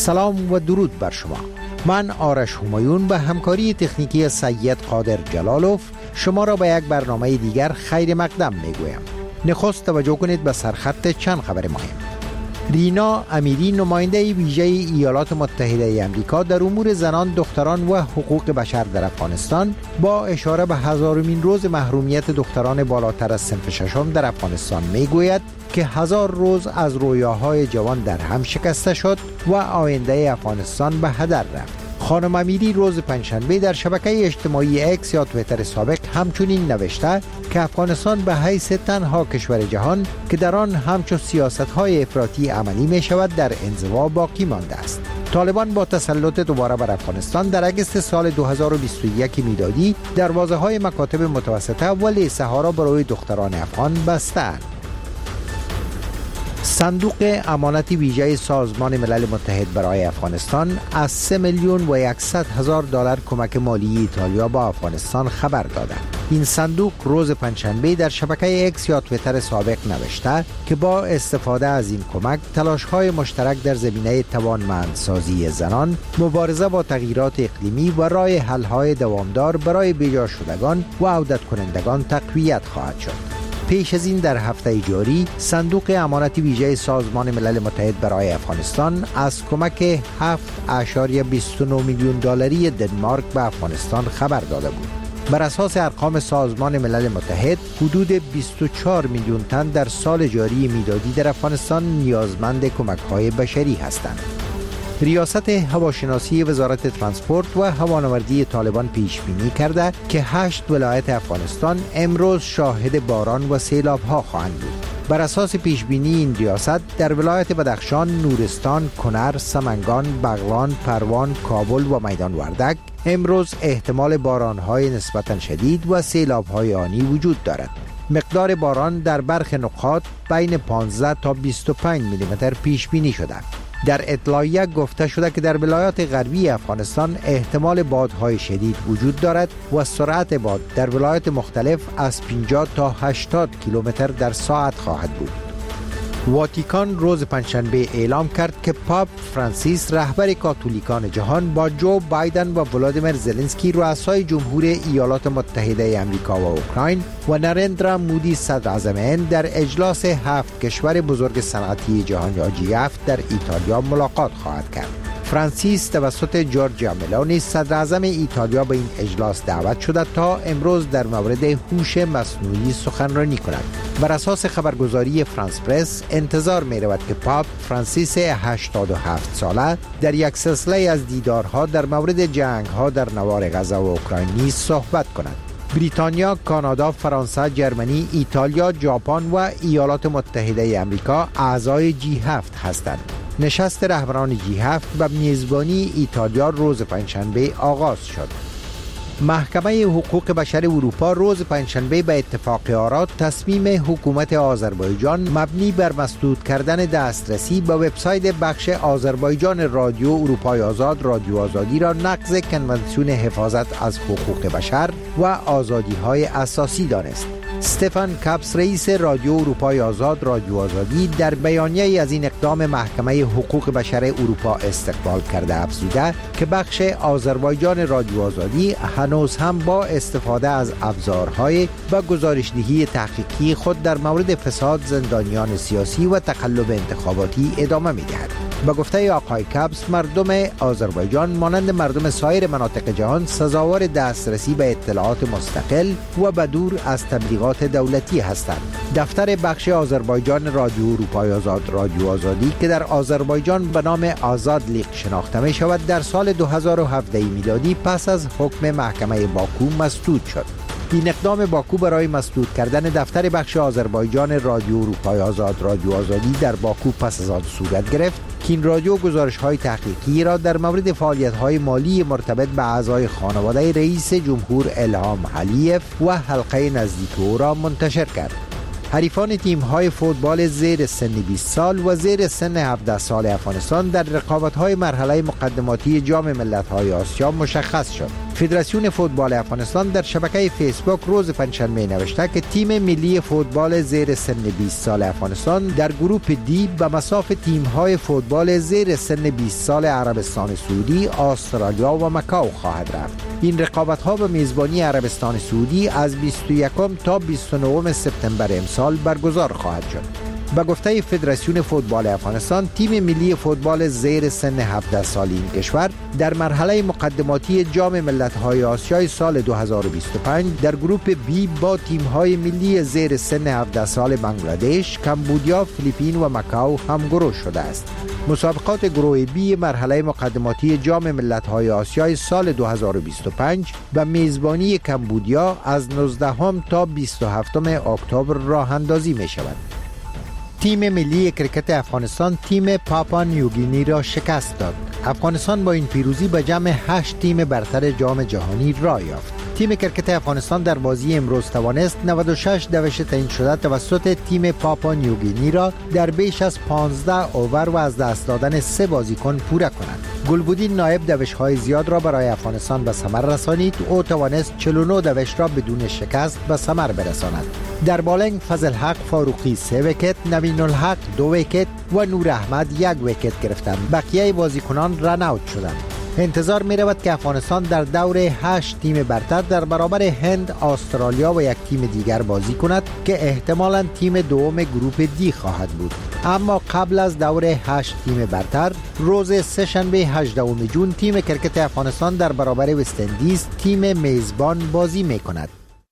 سلام و درود بر شما. من آرش همایون به همکاری تکنیکی سید قادر جلالوف شما را به یک برنامه دیگر خیر مقدم میگویم. نخست توجه کنید به سرخط چند خبر مهم. رینا امیری، نماینده ویژه ایالات متحده آمریکا در امور زنان، دختران و حقوق بشر در افغانستان، با اشاره به 1000مین روز محرومیت دختران بالاتر از صنف ششم در افغانستان میگوید که 1000 روز از رویاهای جوان در هم شکسته شد و آینده افغانستان به هدر رفت. خانم امیری روز پنجشنبه در شبکه اجتماعی اکس یا توییتر سابق همچنین نوشته که افغانستان به حیث تنها کشور جهان که در آن همچون سیاست‌های افراطی عملی می شود در انزوا باقی مانده است. طالبان با تسلط دوباره بر افغانستان در اگست سال 2021 میلادی دروازه‌های مکاتب متوسطه و لیسه ها را برای دختران افغان بستند. صندوق امانت ویژه سازمان ملل متحد برای افغانستان از 3,100,000 دلار کمک مالی ایتالیا با افغانستان خبر داده. این صندوق روز پنجشنبه در شبکه اکس یا توییتر سابق نوشته که با استفاده از این کمک تلاش‌های مشترک در زمینه توانمندسازی زنان، مبارزه با تغییرات اقلیمی و راه حل‌های دوامدار برای بیجا شدگان و عودت کنندگان تقویت خواهد شد. پیش از این در هفته جاری صندوق امانت ویژه سازمان ملل متحد برای افغانستان از کمک 7.29 میلیون دلاری دنمارک به افغانستان خبر داده بود. بر اساس ارقام سازمان ملل متحد حدود 24 میلیون تن در سال جاری میلادی در افغانستان نیازمند کمک‌های بشری هستند. ریاست هواشناسی وزارت ترانسپورت و هوانوردی طالبان پیش بینی کرده که 8 ولایت افغانستان امروز شاهد باران و سیلاب‌ها خواهند بود. بر اساس پیش بینی این ریاست در ولایت بدخشان، نورستان، کنر، سمنگان، بغلان، پروان، کابل و میدان وردک امروز احتمال باران‌های نسبتاً شدید و سیلاب‌های آنی وجود دارد. مقدار باران در برخی نقاط بین 15 تا 25 میلیمتر پیش بینی شده. در اطلاعیه گفته شده که در ولایات غربی افغانستان احتمال بادهای شدید وجود دارد و سرعت باد در ولایات مختلف از 50 تا 80 کیلومتر در ساعت خواهد بود. واتیکان روز پنجشنبه اعلام کرد که پاپ فرانسیس رهبر کاتولیکان جهان با جو بایدن و ولادیمیر زلنسکی رؤسای جمهور ایالات متحده آمریکا و اوکراین و نریندرا مودی صدر اعظم هند در اجلاس 7 کشور بزرگ صنعتی جهان یا G7 در ایتالیا ملاقات خواهد کرد. فرانسیس توسط جورجیا ملونی صدر اعظم ایتالیا به این اجلاس دعوت شده تا امروز در مورد هوش مصنوعی سخنرانی کند. بر اساس خبرگزاری فرانس پرس انتظار می رود که پاپ فرانسیس 87 ساله در یک سلسله از دیدارها در مورد جنگ‌ها در نوار غزه و اوکراین نیز صحبت کند. بریتانیا، کانادا، فرانسه، جرمنی، ایتالیا، ژاپن و ایالات متحده آمریکا اعضای G7 هستند. نشست رهبران G7 به میزبانی ایتالیا روز پنجشنبه آغاز شد. محکمه حقوق بشر اروپا روز پنجشنبه به اتفاق آرا تصمیم حکومت آذربایجان مبنی بر مسدود کردن دسترسی به وبسایت بخش آذربایجان رادیو اروپای آزاد رادیو آزادی را نقض کنوانسیون حفاظت از حقوق بشر و آزادی‌های اساسی دانست. استفان کاپس رئیس رادیو اروپای آزاد رادیو آزادی در بیانیه‌ای از این اقدام محکمه حقوق بشر اروپا استقبال کرده افزوده که بخش آذربایجان رادیو آزادی هنوز هم با استفاده از ابزارهای و گزارش‌دهی تحقیقی خود در مورد فساد زندانیان سیاسی و تقلب انتخاباتی ادامه می‌دهد. به گفته آقای کاپس مردم آذربایجان مانند مردم سایر مناطق جهان سزاوار دسترسی به اطلاعات مستقل و بدور از تبلیغات دولتی هستند. دفتر بخش آذربایجان رادیو اروپای آزاد رادیو آزادی که در آذربایجان به نام آزاد لیق شناخته می شود در سال 2017 میلادی پس از حکم محکمه باکو مسدود شد. این اقدام باکو برای مسدود کردن دفتر بخش آذربایجان رادیو اروپای آزاد رادیو آزادی در باکو پس از آن صورت گرفت که این رادیو گزارش‌های تحقیقی را در مورد فعالیت‌های مالی مرتبط به اعضای خانواده رئیس جمهور الهام علیف و حلقه نزدیک او را منتشر کرد. حریفان تیم‌های فوتبال زیر سن 20 سال و زیر سن 17 سال افغانستان در رقابت‌های مرحله مقدماتی جام ملت‌های آسیا مشخص شد. فدراسیون فوتبال افغانستان در شبکه فیسبوک روز پنجشنبه نوشته که تیم ملی فوتبال زیر سن 20 سال افغانستان در گروپ دی به مصاف تیم‌های فوتبال زیر سن 20 سال عربستان سعودی، استرالیا و مکاو خواهد رفت. این رقابت‌ها به میزبانی عربستان سعودی از 21 تا 29 سپتامبر امسال برگزار خواهد شد. به گفته فدراسیون فوتبال افغانستان، تیم ملی فوتبال زیر سن 17 سالی این کشور در مرحله مقدماتی جام ملت‌های آسیای سال 2025 در گروپ بی با تیم‌های ملی زیر سن 17 سال بنگلادش، کمبودیا، فیلیپین و مکاو همگروه شده است. مسابقات گروه بی مرحله مقدماتی جام ملت‌های آسیای سال 2025 به میزبانی کمبودیا از 19 تا 27 اکتبر راه اندازی می‌شود. تیم ملی کرکت افغانستان تیم پاپا نیوگینی را شکست داد. افغانستان با این پیروزی به جمع 8 تیم برتر جام جهانی راه یافت. تیم کرکت افغانستان در بازی امروز توانست 96 دوش تعیین شده توسط تیم پاپا نیوگینی را در بیش از 15 اوور و از دست دادن 3 بازیکن پوره کنند. گلبودین نایب دوش‌های زیاد را برای افغانستان به ثمر رسانید. او توانست 49 دوش را بدون شکست به ثمر برساند. در بالنگ فضل حق فاروقی 3 ویکت، نوین الحق 2 ویکت و نور احمد 1 ویکت گرفتند. بقیه بازیکنان رن اوت شدند. انتظار می رود که افغانستان در دور 8 تیم برتر در برابر هند، استرالیا و یک تیم دیگر بازی کند که احتمالاً تیم دوم گروپ دی خواهد بود. اما قبل از دور 8 تیم برتر، روز سه‌شنبه 18 جون تیم کرکت افغانستان در برابر وست اندیز تیم میزبان بازی می کند.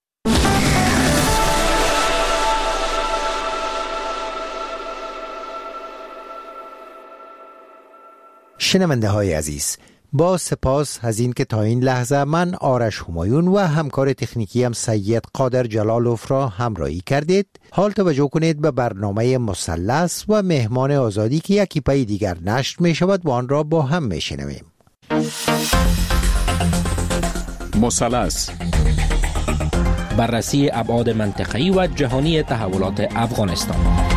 شنونده های عزیز، با سپاس از این که تا این لحظه من آرش همایون و همکار تکنیکیم سید قادر جلالوف را همراهی کردید. حال توجه کنید به برنامه مثلث و مهمان آزادی که یکی پای دیگر نشر می شود و آن را با هم می شنویم. مثلث، بررسی ابعاد منطقه‌ای و جهانی تحولات افغانستان.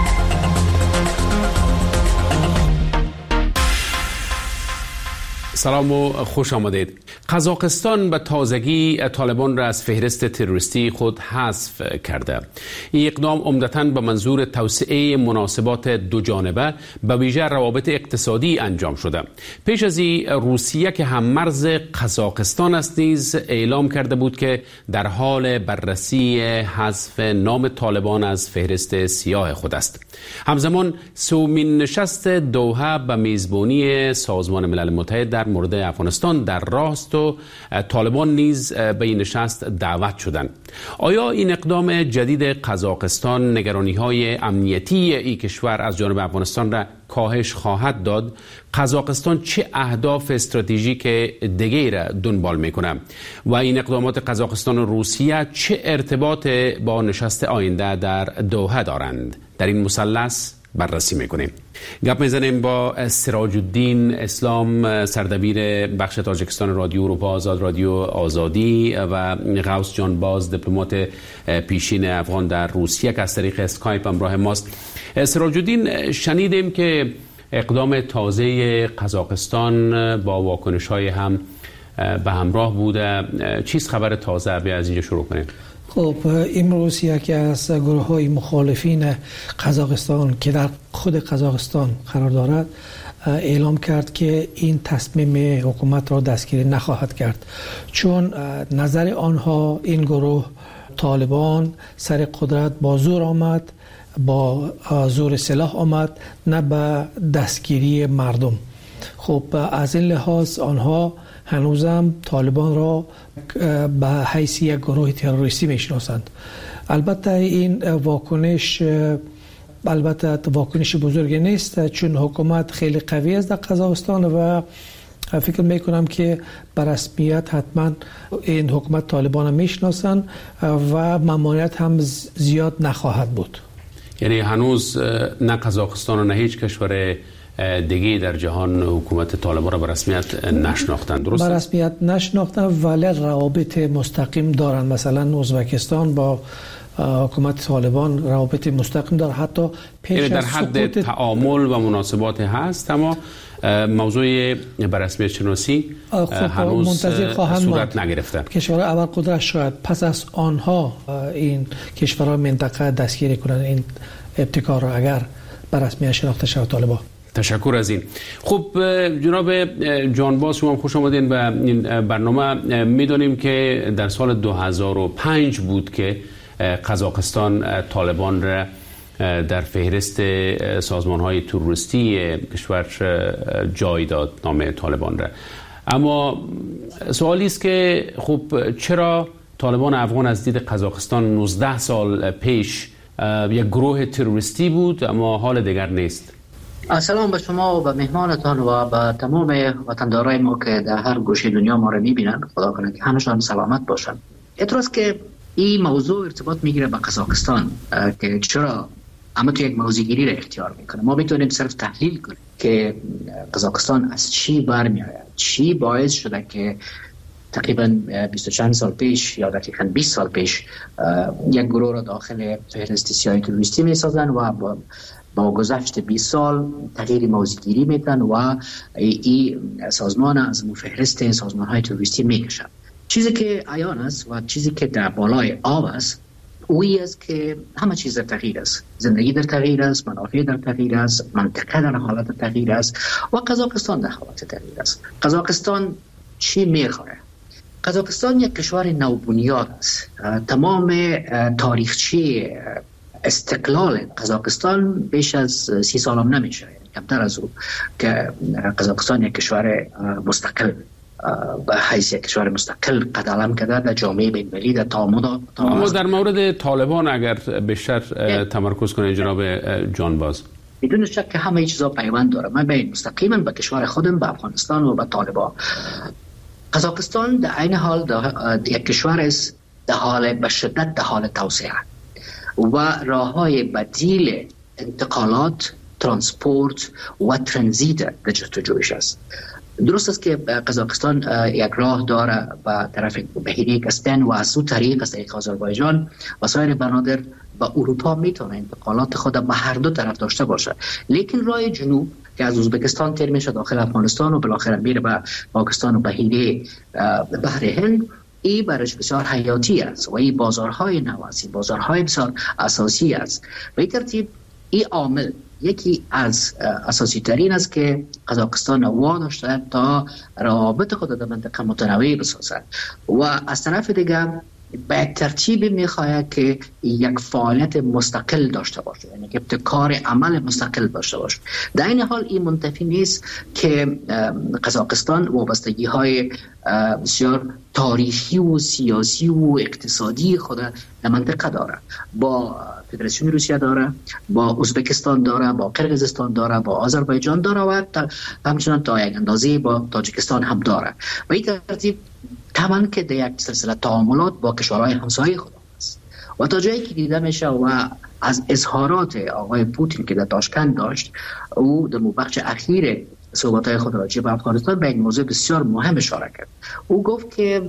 سلام و خوش آمدید. قزاقستان به تازگی طالبان را از فهرست تروریستی خود حذف کرده. این اقدام عمدتاً به منظور توسعه مناسبات دو جانبه به ویژه روابط اقتصادی انجام شده. پیش از این روسیه که هم مرز قزاقستان است نیز اعلام کرده بود که در حال بررسی حذف نام طالبان از فهرست سیاه خود است. همزمان سومین نشست دوحه به میزبانی سازمان ملل متحد در مورد افغانستان در راه است و طالبان نیز به این نشست دعوت شدند. آیا این اقدام جدید قزاقستان نگرانی‌های امنیتی این کشور از جانب افغانستان را کاهش خواهد داد؟ قزاقستان چه اهداف استراتژیک دیگری را دنبال می‌کند و این اقدامات قزاقستان و روسیه چه ارتباط با نشست آینده در دوحه دارند؟ در این مثلث بررسی میکنیم. گپ میزنیم با سراج الدین اسلام، سردبیر بخش تاجیکستان رادیو اروپا آزاد، رادیو آزادی، و غوث جان باز، دیپلمات پیشین افغان در روسیه که از طریق اسکایپ همراه ماست. سراج الدین، شنیدیم که اقدام تازه قزاقستان با واکنش‌های هم به همراه بوده. چیست خبر تازه؟ بیا از اینجا شروع کنیم. خب امروز یکی از گروه های مخالفین قزاقستان که در خود قزاقستان قرار دارد اعلام کرد که این تصمیم حکومت را دستگیری نخواهد کرد، چون نظر آنها این گروه طالبان سر قدرت با زور آمد، با زور سلاح آمد، نه به دستگیری مردم. خب از این لحاظ آنها هنوزم طالبان را به حیث یک گروه تروریستی میشناسند. البته این واکنش بزرگی نیست، چون حکومت خیلی قوی است در قزاقستان و فکر میکنم که به رسمیت حتما این حکومت طالبان را میشناسند و ممانعت هم زیاد نخواهد بود. یعنی هنوز نه قزاقستان و نه هیچ کشور دیگه در جهان حکومت طالبان را به رسمیت نشناختند، درسته؟ به رسمیت نشناختند ولی روابط مستقیم دارند. مثلا ازبکستان با حکومت طالبان روابط مستقیم داره، حتی پیش در حد تعامل و مناسبات هست، اما موضوع بررسمیت شناسی هنوز صورت نگرفته. کشورهای ابرقدرت شاید پس از آنها این کشورهای منطقه دستگیری کنند این ابتکار را اگر بررسمیت شناخته شود طالبان. تشکر از این. خب جناب جانباز، شما خوش آمدین به این برنامه. میدونیم که در سال 2005 بود که قزاقستان طالبان را در فهرست سازمان‌های تروریستی کشور جای داد، نام طالبان را. اما سوالی است که خب چرا طالبان افغان از دید قزاقستان 19 سال پیش یک گروه تروریستی بود اما حال دیگر نیست؟ سلام به شما و به مهمانتان و به تمام وطندارای ما که در هر گوشه دنیا ما را میبینن. خدا کنه که همشان سلامت باشن. اعتراض که این موضوع ارتباط میگیره به قزاقستان که چرا اما تو یک موضوعگیری را اختیار میکنه. ما میتونیم صرف تحلیل کنیم که قزاقستان از چی برمیآید، چی باعث شده که تقریبا 20 چند سال پیش یا دقیقاً 20 سال پیش یک گروه را داخل فهرست سیاه تروریستی میسازن و با گذشت 20 سال تغییر موضوعگیری میدن و این سازمان از فهرست سازمان‌های تروریستی میکشن. چیزی که عیان است و چیزی که در بالای آب است اویی است که همه چیز در تغییر است. زندگی در تغییر است، منافع در تغییر است، منطقه در حالت تغییر است و قزاقستان در حالت تغییر است. قزاقستان چی میخواه؟ قزاقستان یک کشور نوبنیاد است. تمام تاریخچه استقلال قزاقستان بیش از 30 سال هم نمیشه، کمتر از او، که قزاقستان یک کشور مستقل به حیث یک کشور مستقل قد علم کرده در جامعه بین‌المللی در تعامل. اما در مورد طالبان اگر بیشتر تمرکز کنید جناب جانباز. بدون شک که همه چیزا پیوند داره. من بین مستقیما به کشور خودم، به افغانستان و به طالبان. قزاقستان در عین حال یک کشور است در حال به شدت در حال توسعه و راه‌های بدیل انتقالات، ترانسپورت و ترانزیت در جستجویش است. درست است که قزاقستان یک راه داره به طرف بحیره کسپین و از او طریق از طریق آذربایجان و سایر بنادر به اروپا میتونه انتقالات خود به هر دو طرف داشته باشه. لیکن راه جنوب که از ازبکستان تیر میشه داخل افغانستان و بالاخره میره به پاکستان و بحیره بحر هند، این برش بسیار حیاتی است و این بازارهای نواسی، بازارهای بسیار اساسی است. به این ترتیب این عامل یکی از اساسی ترین است که قزاقستان واداشته تا روابط خود در منطقه متنوع بسازد و از طرف دیگر به ترتیب میخواهد که یک فعالیت مستقل داشته باشه، یعنی که ابتکار عمل مستقل داشته باشه. در این حال این منتفی نیست که قزاقستان وابستگی های بسیار تاریخی و سیاسی و اقتصادی خود در منطقه داره. با فدراسیون روسیه داره، با ازبکستان داره، با قرقیزستان داره، با آذربایجان داره و همچنان تا یک اندازه با تاجیکستان هم داره. و این ترتیب طبعا که در یک سلسله تعاملات با کشورهای همسایه خود است و تا جایی که دیده میشه و از اظهارات آقای پوتین که در تاشکند داشت، او در بخش اخیر صحبت‌های خود راجع به افغانستان به این موضوع بسیار مهم اشاره کرد. او گفت که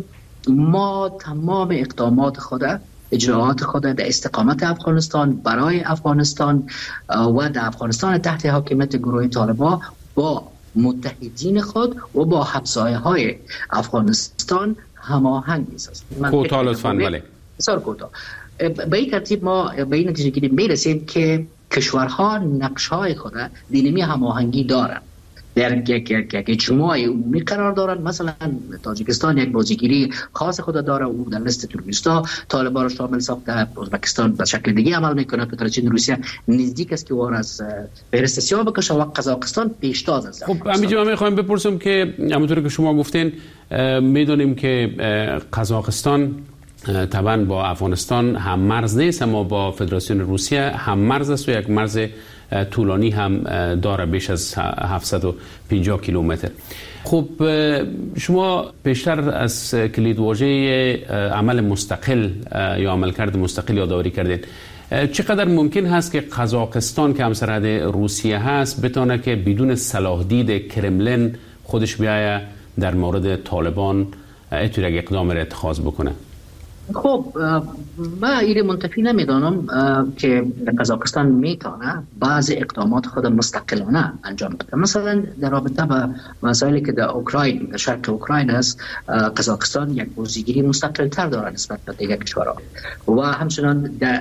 ما تمام اقدامات خود، اجراعات خود در استقامت افغانستان، برای افغانستان و در افغانستان تحت حاکمیت گروه طالبان با متحدین خود و با همسایه‌های افغانستان هماهنگ می‌سازیم. کوتاه لطفاً. بله بسیار کوتاه. به این ترتیب ما به این نتیجه گیری میرسیم که کشورها نقش‌های خود دینمی هماهنگی دارند، در یک اجماع عمومی قرار دارند. مثلا تاجیکستان یک بازیگیری خاص خود داره، او در لیست تروریستا طالبان را شامل ساخته. ازبکستان به شکل دیگه عمل میکنه. فدراسیون روسیه نزدیک است که وار از فهرست سیاه بکشه و قزاقستان پیشتاز است. خب همینجا من میخوایم بپرسم که همونطور که شما گفتین میدونیم که قزاقستان طبعا با افغانستان هم مرز نیست اما با فدراسیون روسیه هم مرز است و یک مرز طولانی هم داره، بیش از 750 کیلومتر. خب شما بیشتر از کلیدواژه عمل مستقل یا عملکرد مستقل یادآوری کردید. چقدر ممکن هست که قزاقستان که همسرحد روسیه هست بتونه که بدون صلاح دید کرملین خودش بیایه در مورد طالبان اینطور یک اقدام را اتخاذ بکنه؟ خب من این منتفی نمیدانم که قزاقستان میتونه بعض اقدامات خود مستقلانه انجام بده. مثلا در رابطه با مسائلی که در اوکراین، در شرق اوکراین است، قزاقستان یک بازیگیری مستقل تر داره نسبت به دیگر کشورها و همچنان در